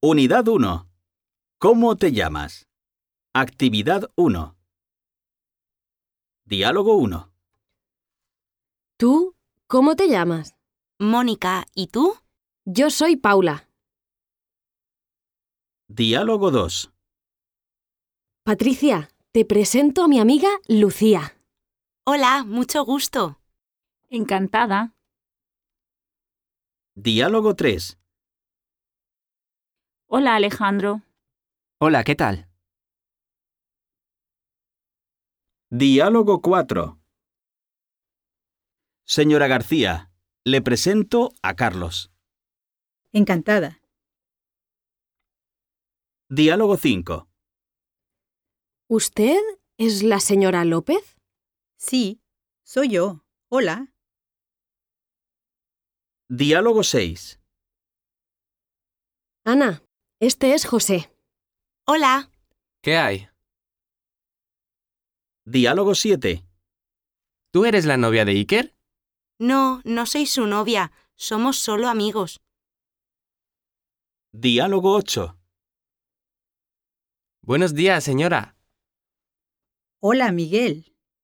Unidad 1. ¿Cómo te llamas? Actividad 1. Diálogo 1. ¿Tú cómo te llamas? Mónica, ¿y tú? Yo soy Paula. Diálogo 2. Patricia, te presento a mi amiga Lucía. Hola, mucho gusto. Encantada. Diálogo 3. Hola, Alejandro. Hola, ¿qué tal? Diálogo 4. Señora García, le presento a Carlos. Encantada. Diálogo 5. ¿Usted es la señora López? Sí, soy yo. Hola. Diálogo 6. Ana, este es José. Hola. ¿Qué hay? Diálogo 7. ¿Tú eres la novia de Iker? No, no soy su novia. Somos solo amigos. Diálogo 8. Buenos días, señora. Hola, Miguel.